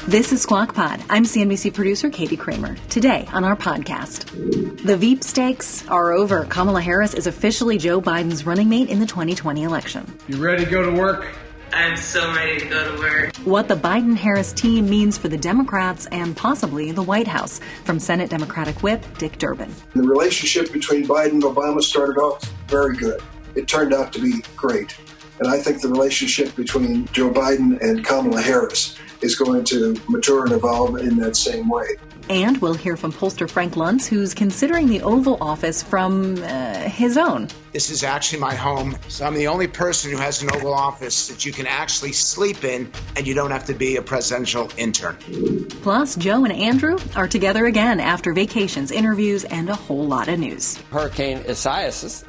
This is Squawk Pod. I'm CNBC producer Katie Kramer. Today on our podcast, the Veep stakes are over. Kamala Harris is officially Joe Biden's running mate in the 2020 election. You ready to go to work? I'm so ready to go to work. What the Biden-Harris team means for the Democrats and possibly the White House. From Senate Democratic Whip Dick Durbin. The relationship between Biden and Obama started off very good. It turned out to be great. And I think the relationship between Joe Biden and Kamala Harris is going to mature and evolve in that same way. And we'll hear from pollster Frank Luntz, who's considering the Oval Office from his own. This is actually my home, so I'm the only person who has an Oval Office that you can actually sleep in, and you don't have to be a presidential intern. Plus, Joe and Andrew are together again after vacations, interviews, and a whole lot of news. Hurricane Isaias.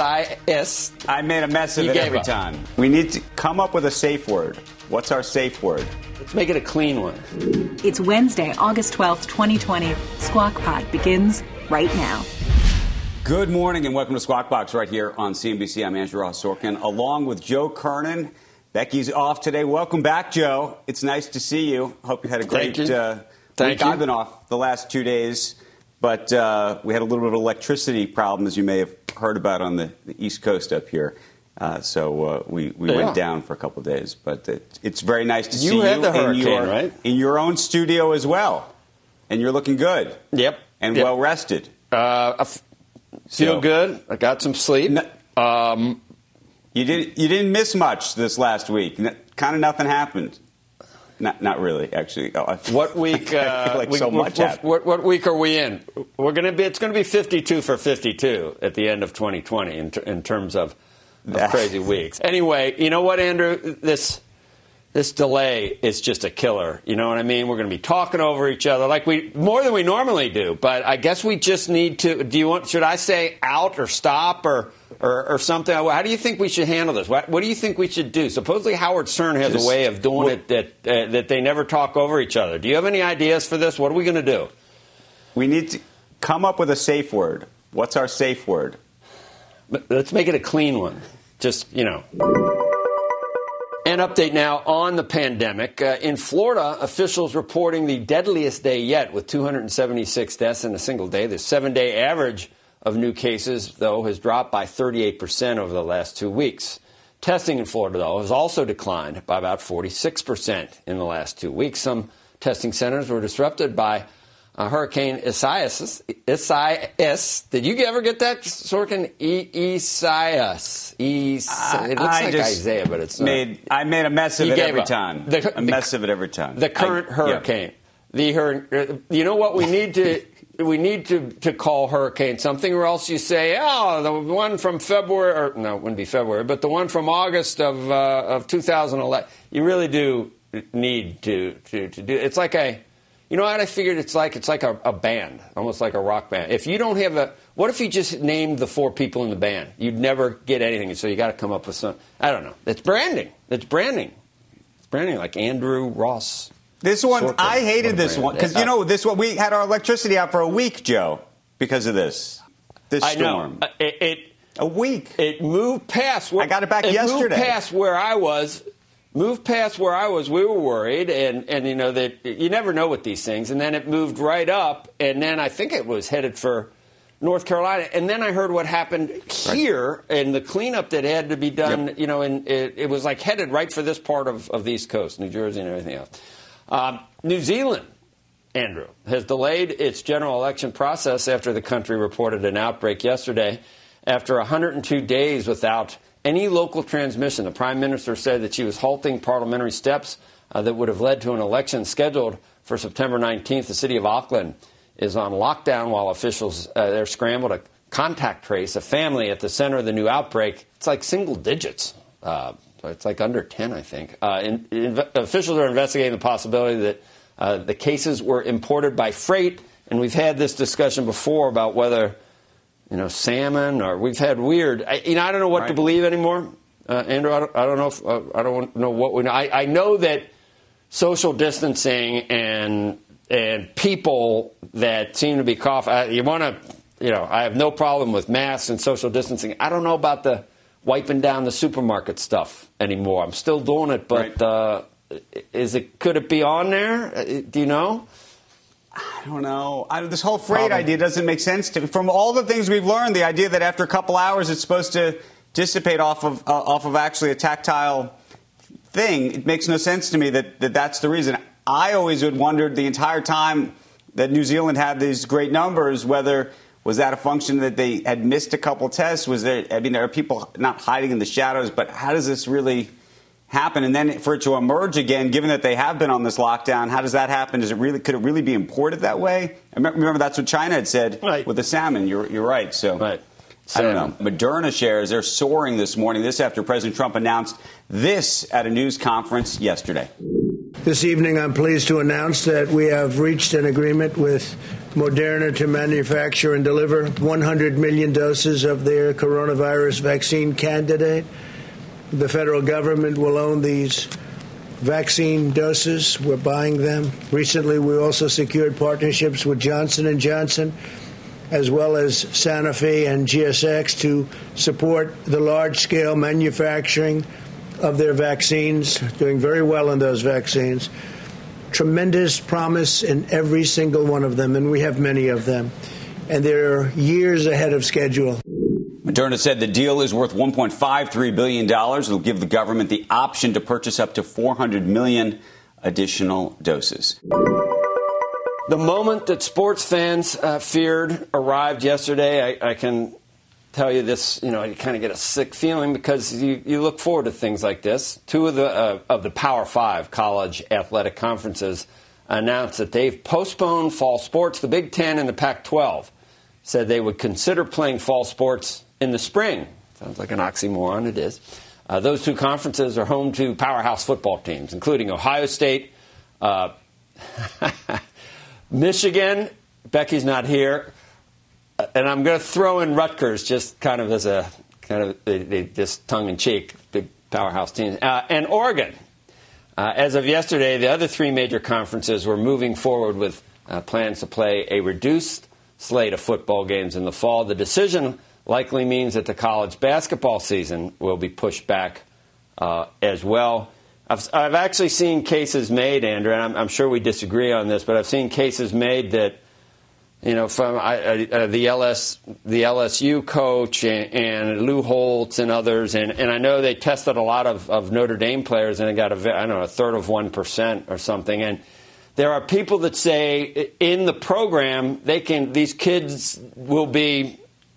I made a mess of it every time. We need to come up with a safe word. What's our safe word? Let's make it a clean one. It's Wednesday, August 12th, 2020. Squawk Pod begins right now. Good morning and welcome to Squawk Box right here on CNBC. I'm Andrew Ross Sorkin, along with Joe Kernan. Becky's off today. Welcome back, Joe. It's nice to see you. Hope you had a great week. I've been off the last 2 days, but we had a little bit of electricity problem, as you may have heard about on the East Coast up here. So we went down for a couple of days, but it's very nice to see you had the hurricane, right? In your own studio as well, and you're looking good. Yep, and well rested. Feel good. I got some sleep. You didn't miss much this last week. Kind of nothing happened. Not really, actually. What week? I feel like so much happened. What week are we in? It's going to be 52 for 52 at the end of 2020 in terms of crazy weeks. Anyway, you know what, Andrew? This delay is just a killer. You know what I mean? We're going to be talking over each other more than we normally do. But I guess we just need to. Should I say out or stop or something? How do you think we should handle this? What do you think we should do? Supposedly Howard Stern has a way of doing it that they never talk over each other. Do you have any ideas for this? What are we going to do? We need to come up with a safe word. What's our safe word? Let's make it a clean one. Just, An update now on the pandemic. In Florida, officials reporting the deadliest day yet with 276 deaths in a single day. The 7-day average of new cases, though, has dropped by 38% over the last 2 weeks. Testing in Florida, though, has also declined by about 46% in the last 2 weeks. Some testing centers were disrupted by Hurricane Isaias. Did you ever get that, Sorkin? Isaias. It looks like Isaiah, but it's not. I made a mess of it every time. The current hurricane. Yeah. You know what we need to... We need to call hurricane something, or else you say, the one from February, or no, it wouldn't be February, but the one from August of 2011. You really do need to do. It's like you know what I figured it's like? It's like a band, almost like a rock band. If you don't have what if you just named the 4 people in the band? You'd never get anything, so you got to come up with some. I don't know. It's branding. It's branding like Andrew Ross. This one, I hated this one because this one we had our electricity out for a week, Joe, because of this storm. A week. It moved past. I got it back yesterday. Moved past where I was. We were worried, and that you never know with these things. And then it moved right up, and then I think it was headed for North Carolina. And then I heard what happened here and the cleanup that had to be done. Yep. And it was like headed right for this part of the East Coast, New Jersey, and everything else. New Zealand, Andrew, has delayed its general election process after the country reported an outbreak yesterday. After 102 days without any local transmission, the Prime Minister said that she was halting parliamentary steps that would have led to an election scheduled for September 19th. The city of Auckland is on lockdown while officials there scramble to contact trace a family at the center of the new outbreak. It's like single digits. It's like under 10, I think. Officials are investigating the possibility that the cases were imported by freight. And we've had this discussion before about whether, salmon or we've had weird. I don't know what to believe anymore. Andrew, I don't know if I don't know what we know. I know that social distancing and people that seem to be coughing. I have no problem with masks and social distancing. I don't know about the wiping down the supermarket stuff anymore. I'm still doing it, but Could it be on there? Do you know? I don't know. This whole freight idea doesn't make sense to me. From all the things we've learned, the idea that after a couple hours it's supposed to dissipate off of actually a tactile thing, it makes no sense to me that's the reason. I always had wondered the entire time that New Zealand had these great numbers, whether was that a function that they had missed a couple tests? There are people not hiding in the shadows, but how does this really happen? And then for it to emerge again, given that they have been on this lockdown, how does that happen? Could it really be imported that way? I remember that's what China had said with the salmon. You're right. So right. I don't know. Moderna shares, they're soaring this morning. This after President Trump announced this at a news conference yesterday. This evening, I'm pleased to announce that we have reached an agreement with Moderna to manufacture and deliver 100 million doses of their coronavirus vaccine candidate. The federal government will own these vaccine doses. We're buying them. Recently, we also secured partnerships with Johnson & Johnson, as well as Sanofi and GSX, to support the large-scale manufacturing of their vaccines, doing very well in those vaccines. Tremendous promise in every single one of them, and we have many of them. And they're years ahead of schedule. Moderna said the deal is worth $1.53 billion. It'll give the government the option to purchase up to 400 million additional doses. The moment that sports fans feared arrived yesterday. I can tell you this, you kind of get a sick feeling because you look forward to things like this. Two of the Power 5 college athletic conferences announced that they've postponed fall sports. The Big Ten and the Pac-12 said they would consider playing fall sports in the spring. Sounds like an oxymoron. It is. Those two conferences are home to powerhouse football teams, including Ohio State, Michigan. Becky's not here. And I'm going to throw in Rutgers just kind of as a just tongue-in-cheek, big powerhouse team. And Oregon. As of yesterday, the other three major conferences were moving forward with plans to play a reduced slate of football games in the fall. The decision likely means that the college basketball season will be pushed back as well. I've actually seen cases made, Andrew, and I'm sure we disagree on this, but I've seen cases made that, from the LSU coach and Lou Holtz and others, and I know they tested a lot of Notre Dame players and it got a third of 1% or something. And there are people that say in the program these kids will be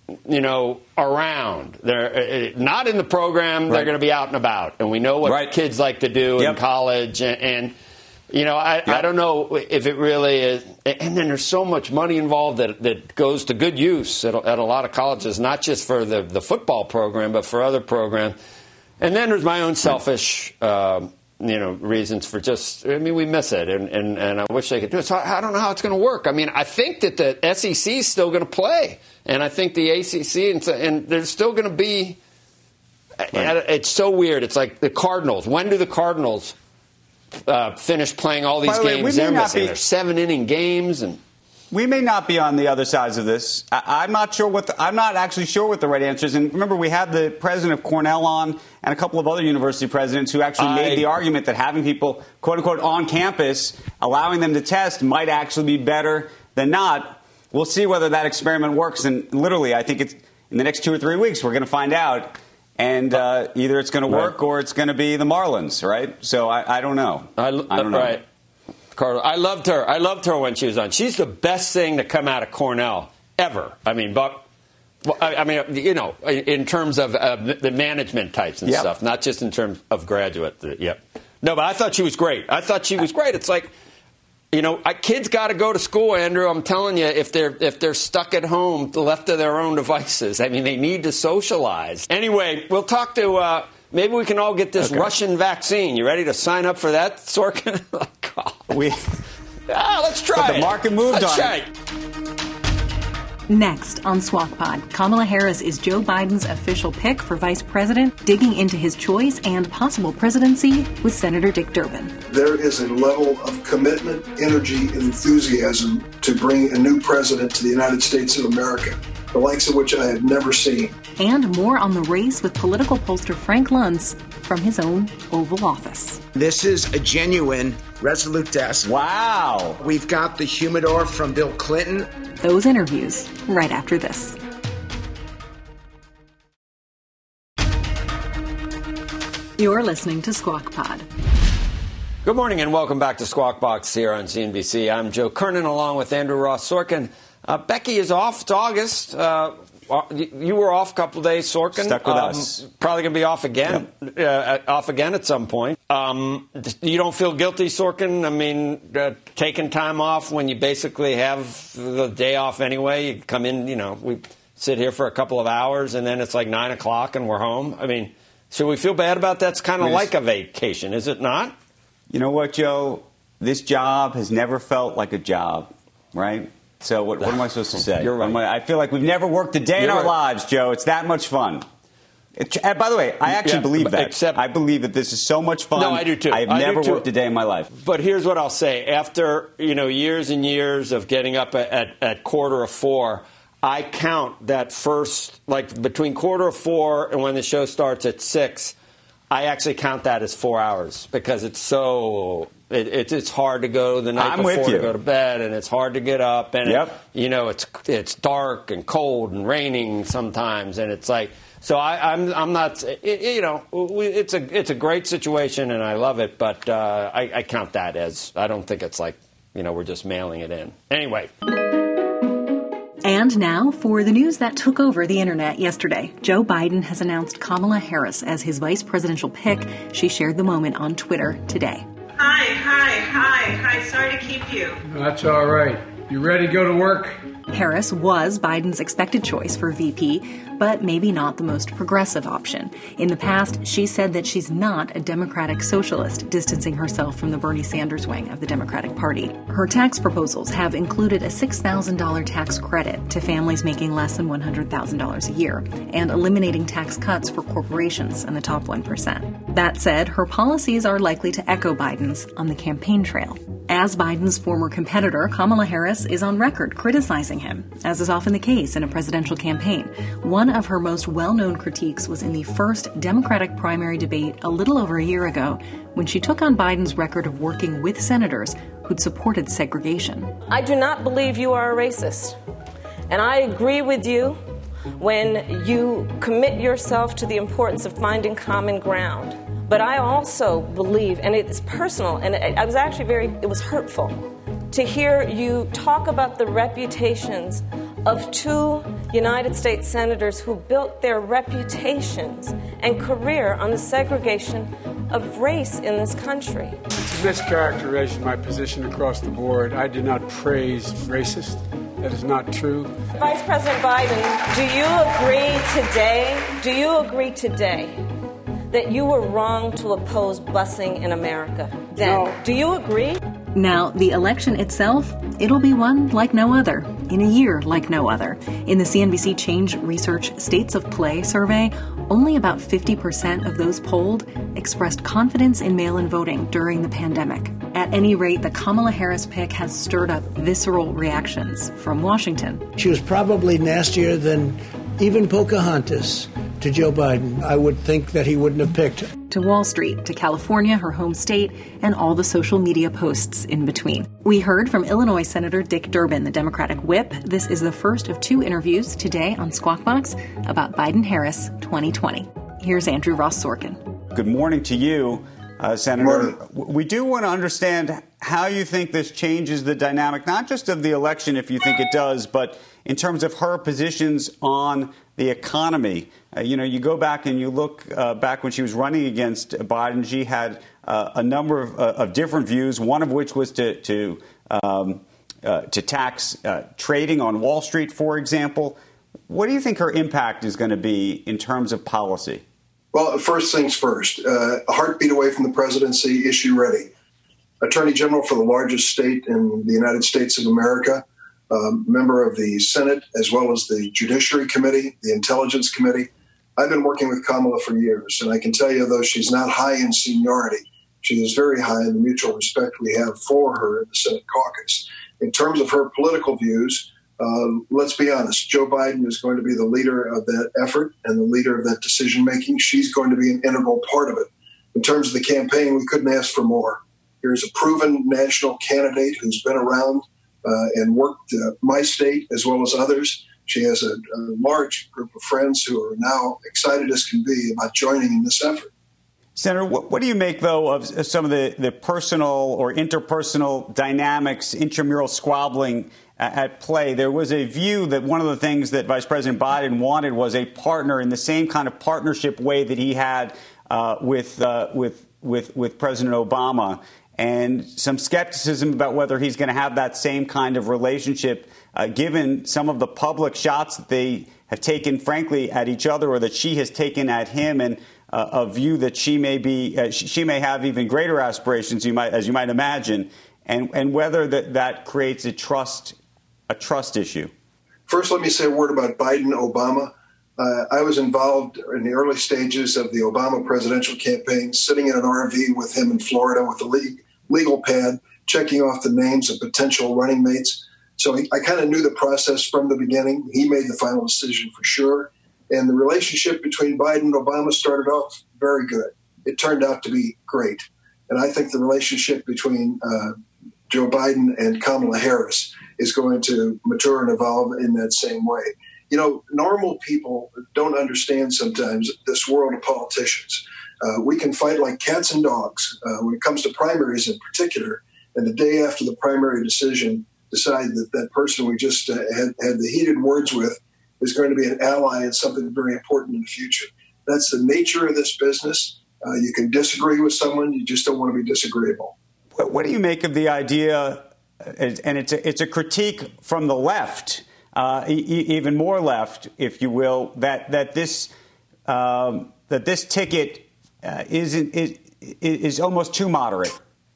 around. They're not in the program. Right. They're going to be out and about. And we know what kids like to do in college. And I don't know if it really is. And then there's so much money involved that goes to good use at a lot of colleges, not just for the football program, but for other programs. And then there's my own selfish reasons for we miss it, and I wish they could do it. So I don't know how it's going to work. I think that the SEC is still going to play, and I think the ACC, and there's still going to be. Right. It's so weird. It's like the Cardinals. When do the Cardinals finish playing all these games they're missing? They're 7-inning games, and we may not be on the other sides of this. I'm not sure I'm not actually sure what the right answer is. And remember, we had the president of Cornell on and a couple of other university presidents who actually made the argument that having people, quote unquote, on campus, allowing them to test might actually be better than not. We'll see whether that experiment works. And literally, I think it's in the next 2 or 3 weeks, we're going to find out. And either it's going to work or it's going to be the Marlins, right? So I don't know. I don't know. Right. Carla, I loved her. I loved her when she was on. She's the best thing to come out of Cornell ever. In terms of the management types and stuff, not just in terms of graduate. No, but I thought she was great. It's like, kids got to go to school, Andrew. I'm telling you, if they're stuck at home, left to their own devices, they need to socialize. Anyway, we'll talk to. Maybe we can all get this Russian vaccine. You ready to sign up for that, Sorkin? Oh, God. Let's try it. The market moved on. Try it. Next on Squawk Pod, Kamala Harris is Joe Biden's official pick for vice president, digging into his choice and possible presidency with Senator Dick Durbin. There is a level of commitment, energy, and enthusiasm to bring a new president to the United States of America, the likes of which I have never seen. And more on the race with political pollster Frank Luntz from his own Oval Office. This is a genuine Resolute desk. Wow. We've got the humidor from Bill Clinton. Those interviews right after this. You're listening to Squawk Pod. Good morning and welcome back to Squawk Box here on CNBC. I'm Joe Kernan along with Andrew Ross Sorkin. Becky is off. It's August. You were off a couple of days, Sorkin. Stuck with us. Probably going to be off again. Yep. Off again at some point. You don't feel guilty, Sorkin? I mean, taking time off when you basically have the day off anyway. You come in, we sit here for a couple of hours and then it's like 9 o'clock and we're home. I mean, should we feel bad about that? It's kind of like a vacation, is it not? You know what, Joe? This job has never felt like a job, right? So what am I supposed to say? You're right. I feel like we've never worked a day in our lives, Joe. It's that much fun. By the way, I actually believe that. I believe that this is so much fun. No, I do too. I have never worked a day in my life. But here's what I'll say. After years and years of getting up at 3:45, I count that first, like between 3:45 and when the show starts at 6, I actually count that as 4 hours because it's so it's hard to go the night before to go to bed, and it's hard to get up, and it's dark and cold and raining sometimes, and it's like so. I'm not it's a great situation and I love it, but I count that as I don't think it's like we're just mailing it in anyway. And now for the news that took over the internet yesterday. Joe Biden has announced Kamala Harris as his vice presidential pick. She shared the moment on Twitter today. Hi. Sorry to keep you. That's all right. You ready to go to work? Harris was Biden's expected choice for VP, but maybe not the most progressive option. In the past, she said that she's not a democratic socialist, distancing herself from the Bernie Sanders wing of the Democratic Party. Her tax proposals have included a $6,000 tax credit to families making less than $100,000 a year, and eliminating tax cuts for corporations and the top 1%. That said, her policies are likely to echo Biden's on the campaign trail. As Biden's former competitor, Kamala Harris is on record criticizing him, as is often the case in a presidential campaign. One of her most well-known critiques was in the first Democratic primary debate a little over a year ago, when she took on Biden's record of working with senators who'd supported segregation. I do not believe you are a racist, and I agree with you when you commit yourself to the importance of finding common ground. But I also believe, and it's personal, and I was actually it was hurtful to hear you talk about the reputations of two United States senators who built their reputations and career on the segregation of race in this country. It's a mischaracterization of my position across the board. I do not praise racist. That is not true. Vice President Biden, do you agree today that you were wrong to oppose busing in America? No. Do you agree? Now, the election itself, it'll be one like no other, in a year like no other. In the CNBC Change Research States of Play survey, only about 50% of those polled expressed confidence in mail-in voting during the pandemic. At any rate, the Kamala Harris pick has stirred up visceral reactions from Washington. She was probably nastier than even Pocahontas to Joe Biden. I would think that he wouldn't have picked her. To Wall Street, to California, her home state, and all the social media posts in between. We heard from Illinois Senator Dick Durbin, the Democratic whip. This is the first of two interviews today on Squawk Box about Biden-Harris 2020. Here's Andrew Ross Sorkin. Good morning to you, Senator. We do want to understand how you think this changes the dynamic, not just of the election, if you think it does, but in terms of her positions on the economy. You go back and you look back when she was running against Biden, she had a number of different views, one of which was to tax trading on Wall Street, for example. What do you think her impact is going to be in terms of policy? Well, first things first, a heartbeat away from the presidency, issue ready. Attorney General for the largest state in the United States of America, member of the Senate, as well as the Judiciary Committee, the Intelligence Committee. I've been working with Kamala for years, and I can tell you, though she's not high in seniority, she is very high in the mutual respect we have for her in the Senate caucus. In terms of her political views, Let's be honest, Joe Biden is going to be the leader of that effort and the leader of that decision-making. She's going to be an integral part of it. In terms of the campaign, we couldn't ask for more. Here's a proven national candidate who's been around and worked my state as well as others. She has a large group of friends who are now excited as can be about joining in this effort. Senator, what do you make, though, of some of the personal or interpersonal dynamics, intramural squabbling at play? There was a view that one of the things that Vice President Biden wanted was a partner in the same kind of partnership way that he had with President Obama, and some skepticism about whether he's going to have that same kind of relationship, given some of the public shots that they have taken, frankly, at each other, or that she has taken at him, and a view that she may have even greater aspirations, as you might imagine, and whether that creates a trust issue. First, let me say a word about Biden-Obama. I was involved in the early stages of the Obama presidential campaign, sitting in an RV with him in Florida with a legal pad, checking off the names of potential running mates. So I kind of knew the process from the beginning. He made the final decision for sure. And the relationship between Biden and Obama started off very good. It turned out to be great. And I think the relationship between Joe Biden and Kamala Harris is going to mature and evolve in that same way. You know, normal people don't understand sometimes this world of politicians. We can fight like cats and dogs when it comes to primaries in particular. And the day after the primary decision, decide that that person we just had the heated words with is going to be an ally in something very important in the future. That's the nature of this business. You can disagree with someone. You just don't want to be disagreeable. What do you make of the idea, and it's a critique from the left, even more left, if you will, that this ticket is almost too moderate?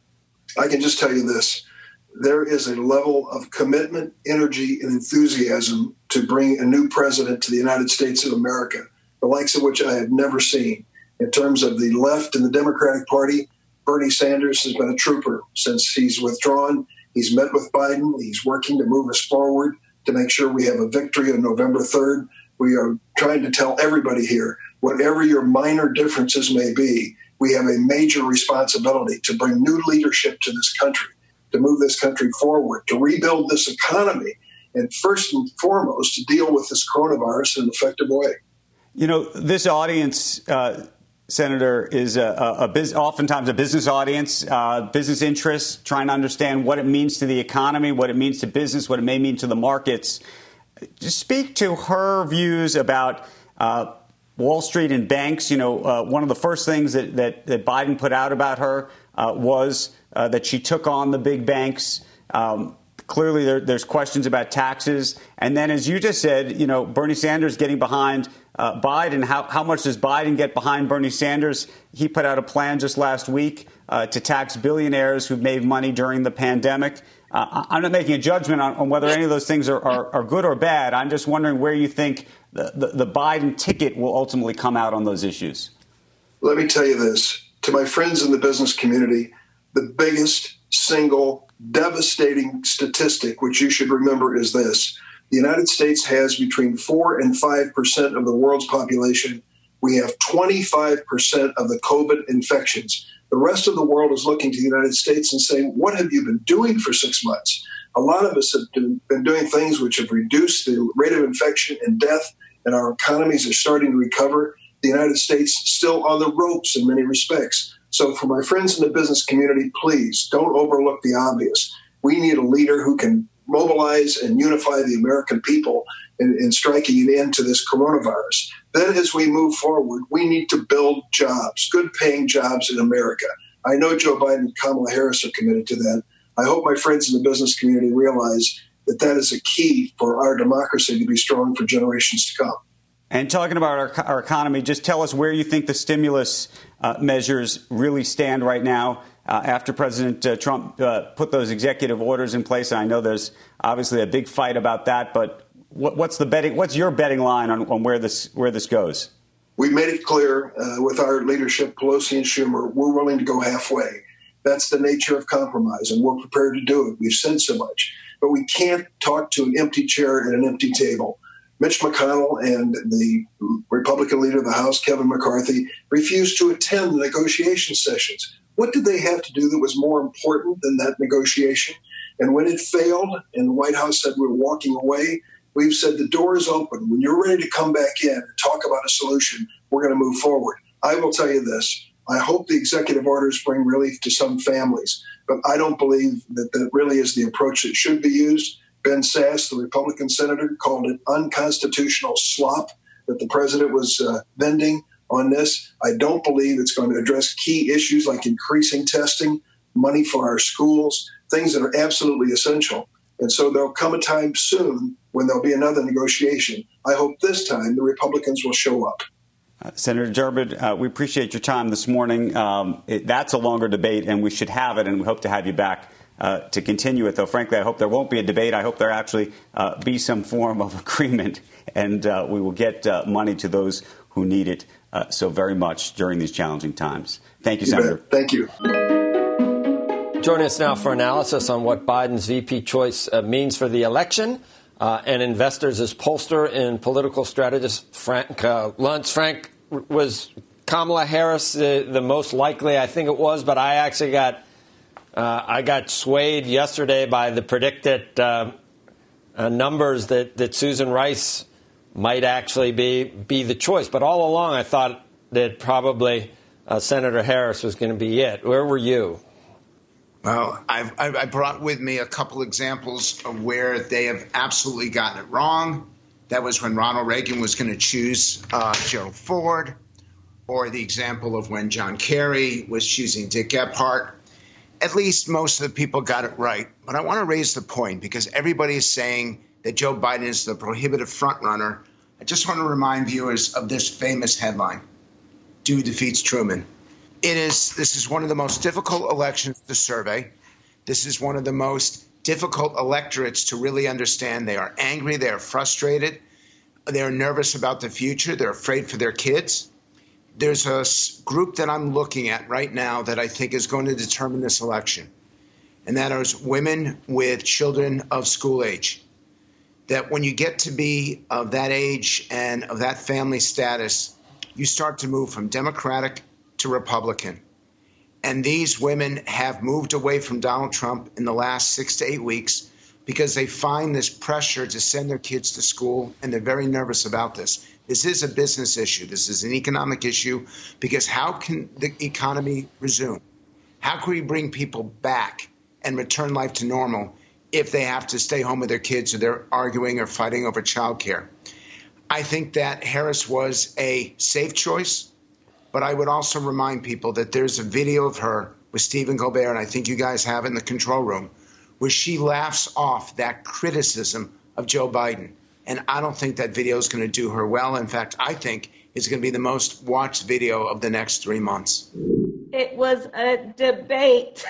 I can just tell you this. There is a level of commitment, energy, and enthusiasm to bring a new president to the United States of America, the likes of which I have never seen. In terms of the left and the Democratic Party, Bernie Sanders has been a trooper since he's withdrawn. He's met with Biden. He's working to move us forward to make sure we have a victory on November 3rd. We are trying to tell everybody here, whatever your minor differences may be, we have a major responsibility to bring new leadership to this country, to move this country forward, to rebuild this economy, and first and foremost, to deal with this coronavirus in an effective way. You know, this audience, Senator, is oftentimes a business audience, business interests, trying to understand what it means to the economy, what it means to business, what it may mean to the markets. Just speak to her views about Wall Street and banks. You know, one of the first things that Biden put out about her was that she took on the big banks. Clearly, there's questions about taxes. And then, as you just said, you know, Bernie Sanders getting behind Biden. How much does Biden get behind Bernie Sanders? He put out a plan just last week to tax billionaires who've made money during the pandemic. I'm not making a judgment on whether any of those things are good or bad. I'm just wondering where you think the Biden ticket will ultimately come out on those issues. Let me tell you this. To my friends in the business community, the biggest single devastating statistic, which you should remember, is this. The United States has between 4 and 5% of the world's population. We have 25% of the COVID infections. The rest of the world is looking to the United States and saying, what have you been doing for 6 months? A lot of us have been doing things which have reduced the rate of infection and death, and our economies are starting to recover. The United States still on the ropes in many respects. So for my friends in the business community, please don't overlook the obvious. We need a leader who can mobilize and unify the American people in striking an end to this coronavirus. Then as we move forward, we need to build jobs, good paying jobs in America. I know Joe Biden and Kamala Harris are committed to that. I hope my friends in the business community realize that that is a key for our democracy to be strong for generations to come. And talking about our economy, just tell us where you think the stimulus measures really stand right now after President Trump put those executive orders in place. And I know there's obviously a big fight about that, but what's your betting line on where this goes? We've made it clear with our leadership, Pelosi and Schumer, we're willing to go halfway. That's the nature of compromise, and we're prepared to do it. We've said so much. but we can't talk to an empty chair at an empty table. Mitch McConnell and the Republican leader of the House, Kevin McCarthy, refused to attend the negotiation sessions. What did they have to do that was more important than that negotiation? And when it failed and the White House said we're walking away, we've said the door is open. When you're ready to come back in and talk about a solution, we're going to move forward. I will tell you this. I hope the executive orders bring relief to some families, but I don't believe that that really is the approach that should be used. Ben Sasse, the Republican senator, called it unconstitutional slop that the president was vending on this. I don't believe it's going to address key issues like increasing testing, money for our schools, things that are absolutely essential. And so there'll come a time soon when there'll be another negotiation. I hope this time the Republicans will show up. Senator Durbin, we appreciate your time this morning. That's a longer debate, and we should have it, and we hope to have you back to continue it, though. Frankly, I hope there won't be a debate. I hope there actually be some form of agreement, and we will get money to those who need it so very much during these challenging times. Thank you, Senator. Thank you. Joining us now for analysis on what Biden's VP choice means for the election and investors is pollster and political strategist Frank Luntz. Frank, was Kamala Harris the most likely? I think it was, but I actually got swayed yesterday by the predicted numbers that Susan Rice might actually be the choice. But all along, I thought that probably Senator Harris was going to be it. Where were you? Well, I brought with me a couple examples of where they have absolutely gotten it wrong. That was when Ronald Reagan was going to choose Gerald Ford, or the example of when John Kerry was choosing Dick Gephardt. At least most of the people got it right. But I want to raise the point because everybody is saying that Joe Biden is the prohibitive frontrunner. I just want to remind viewers of this famous headline: Dewey defeats Truman. This is one of the most difficult elections to survey. This is one of the most difficult electorates to really understand. They are angry. They are frustrated. They're nervous about the future. They're afraid for their kids. There's a group that I'm looking at right now that I think is going to determine this election, and that is women with children of school age. That when you get to be of that age and of that family status, you start to move from Democratic to Republican. And these women have moved away from Donald Trump in the last 6 to 8 weeks because they find this pressure to send their kids to school, and they're very nervous about this. This is a business issue. This is an economic issue because how can the economy resume? How can we bring people back and return life to normal if they have to stay home with their kids or they're arguing or fighting over childcare? I think that Harris was a safe choice. But I would also remind people that there's a video of her with Stephen Colbert, and I think you guys have it in the control room, where she laughs off that criticism of Joe Biden. And I don't think that video is going to do her well. In fact, I think it's going to be the most watched video of the next 3 months. It was a debate.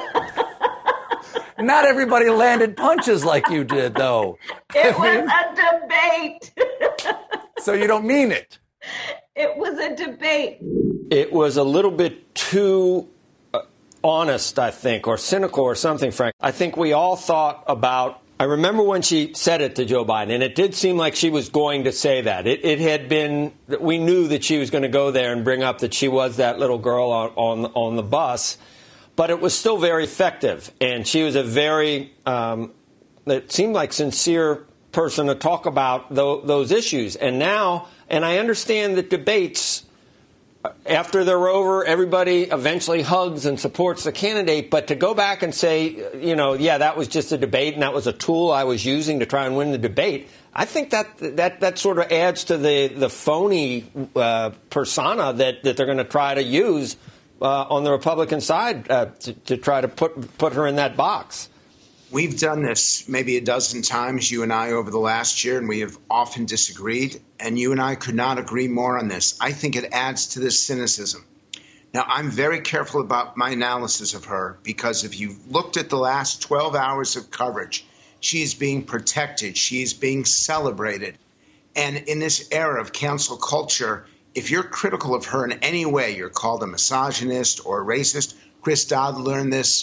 Not everybody landed punches like you did, though. It was a debate. So you don't mean it? It was a debate. It was a little bit too honest, I think, or cynical or something, Frank. I think we all thought about, I remember when she said it to Joe Biden, and it did seem like she was going to say that. It had been, we knew that she was going to go there and bring up that she was that little girl on the bus, but it was still very effective. And she was a very, it seemed like sincere person to talk about those issues. And now, and I understand that debates, after they're over, everybody eventually hugs and supports the candidate. But to go back and say, yeah, that was just a debate and that was a tool I was using to try and win the debate, I think that sort of adds to the phony persona that they're going to try to use on the Republican side to try to put her in that box. We've done this maybe a dozen times, you and I, over the last year, and we have often disagreed. And you and I could not agree more on this. I think it adds to this cynicism. Now, I'm very careful about my analysis of her because if you looked at the last 12 hours of coverage, she is being protected. She is being celebrated. And in this era of cancel culture, if you're critical of her in any way, you're called a misogynist or a racist. Chris Dodd learned this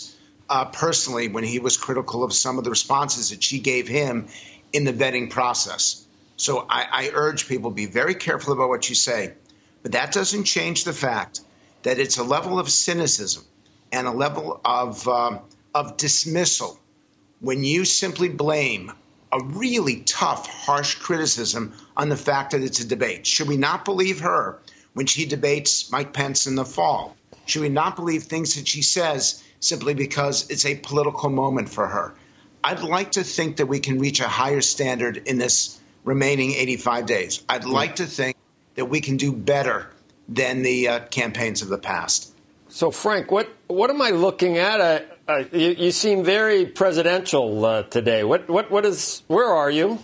personally when he was critical of some of the responses that she gave him in the vetting process. So I urge people, be very careful about what you say. But that doesn't change the fact that it's a level of cynicism and a level of dismissal when you simply blame a really tough, harsh criticism on the fact that it's a debate. Should we not believe her when she debates Mike Pence in the fall? Should we not believe things that she says simply because it's a political moment for her? I'd like to think that we can reach a higher standard in this remaining 85 days. I'd like to think that we can do better than the campaigns of the past. So, Frank, what am I looking at? You seem very presidential today. Where are you?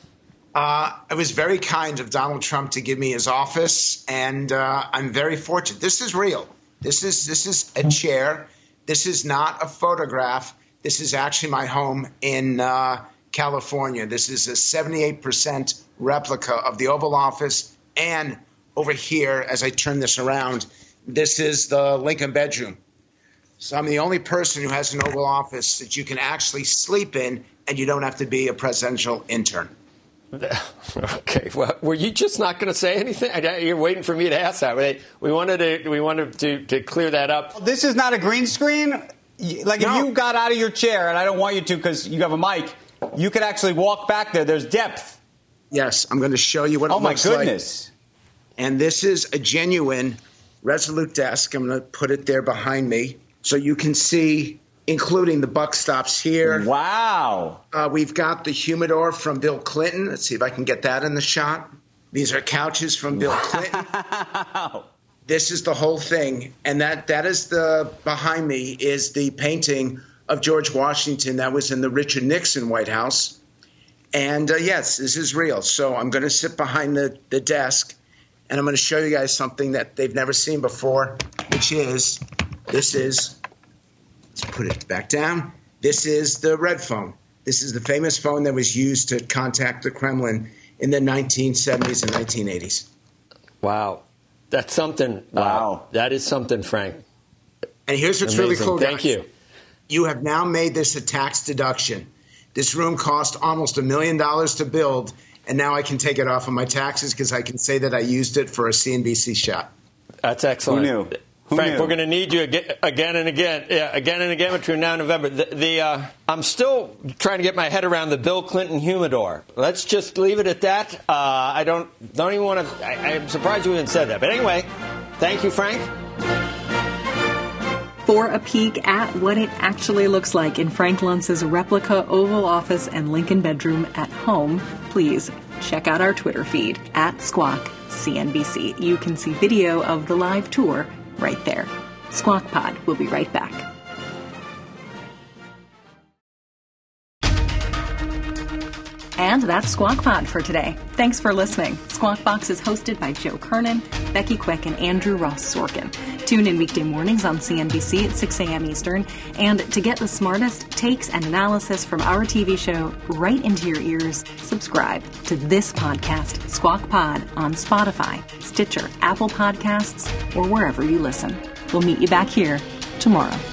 It was very kind of Donald Trump to give me his office, and I'm very fortunate. This is real. This is a chair. This is not a photograph. This is actually my home in California. This is a 78% replica of the Oval Office. And over here, as I turn this around, this is the Lincoln bedroom. So I'm the only person who has an Oval Office that you can actually sleep in, and you don't have to be a presidential intern. Okay. Well, were you just not going to say anything? You're waiting for me to ask that. We wanted to clear that up. This is not a green screen. Like, no. If you got out of your chair, and I don't want you to because you have a mic, you could actually walk back there. There's depth. Yes, I'm going to show you what it looks like. Oh, my goodness. And this is a genuine Resolute desk. I'm going to put it there behind me so you can see, including the buck stops here. Wow. We've got the humidor from Bill Clinton. Let's see if I can get that in the shot. These are couches from Bill Clinton. Wow. This is the whole thing. And that is behind me is the painting of George Washington that was in the Richard Nixon White House. And yes, this is real. So I'm going to sit behind the desk, and I'm going to show you guys something that they've never seen before, which is, let's put it back down. This is the red phone. This is the famous phone that was used to contact the Kremlin in the 1970s and 1980s. Wow. That's something. Wow. That is something, Frank. And here's what's really cool, guys. Thank you. You have now made this a tax deduction. This room cost almost $1 million to build, and now I can take it off of my taxes because I can say that I used it for a CNBC shot. That's excellent. Who knew? Frank, we're going to need you again and again. Yeah, again and again between now and November. I'm still trying to get my head around the Bill Clinton humidor. Let's just leave it at that. I don't even want to. I'm surprised you even said that. But anyway, thank you, Frank. For a peek at what it actually looks like in Frank Luntz's replica Oval Office and Lincoln bedroom at home, please check out our Twitter feed at Squawk CNBC. You can see video of the live tour right there. Squawk Pod will be right back. And that's Squawk Pod for today. Thanks for listening. Squawk Box is hosted by Joe Kernan, Becky Quick, and Andrew Ross Sorkin. Tune in weekday mornings on CNBC at 6 a.m. Eastern. And to get the smartest takes and analysis from our TV show right into your ears, subscribe to this podcast, Squawk Pod, on Spotify, Stitcher, Apple Podcasts, or wherever you listen. We'll meet you back here tomorrow.